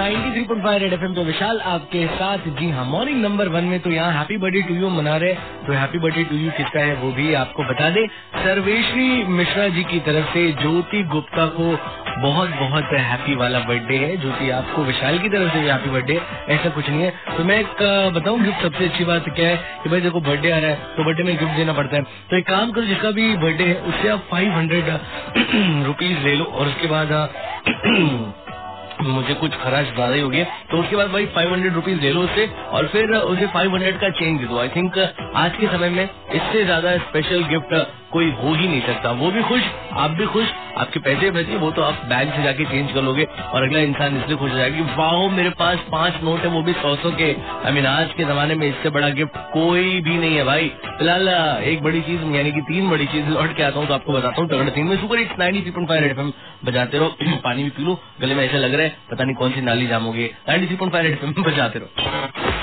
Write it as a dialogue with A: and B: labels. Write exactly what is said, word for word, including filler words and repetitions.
A: Ninety three point five Red FM पे विशाल आपके साथ। जी हाँ, मॉर्निंग नंबर वन में तो यहाँ हैप्पी बर्थडे टू यू मना रहे, तो हैप्पी बर्थडे टू यू किसका है वो भी आपको बता दे। सर्वेश्री मिश्रा जी की तरफ से ज्योति गुप्ता को बहुत बहुत हैप्पी वाला बर्थडे है। ज्योति आपको विशाल की तरफ से भी हैप्पी बर्थडे, ऐसा कुछ नहीं है। तो मैं एक बताऊँ गिफ्ट, सबसे अच्छी बात क्या है कि भाई देखो बर्थडे आ रहा है तो बर्थडे में गिफ्ट देना पड़ता है। तो एक काम करो, जिसका भी बर्थडे है उससे आप फाइव हंड्रेड रुपीज ले लो और उसके बाद मुझे कुछ खर्च ज्यादा ही हो गया तो उसके बाद भाई फाइव हंड्रेड रुपीज ले लो उससे और फिर उसे फाइव हंड्रेड का चेंज दे दो। आई थिंक आज के समय में इससे ज्यादा स्पेशल गिफ्ट कोई हो ही नहीं सकता। वो भी खुश, आप भी खुश, आपके पैसे बचे वो तो आप बैंक से जाके चेंज कर लोगे और अगला इंसान इसलिए खुश हो जाएगा कि वाह मेरे पास पांच नोट है वो भी सौ सौ के। आई मीन आज के जमाने में इससे बड़ा गिफ्ट कोई भी नहीं है भाई। फिलहाल एक बड़ी चीज यानी कि तीन बड़ी चीज लौट के आता हूँ तो आपको बताता हूँ। तगड़े तीन में super hits ninety three point five Red FM बजाते रहो। पानी भी पी लो, गले में ऐसा लग रहा है पता नहीं कौन सी नाली जाम हो गई। Ninety three point five Red FM बजाते रहो।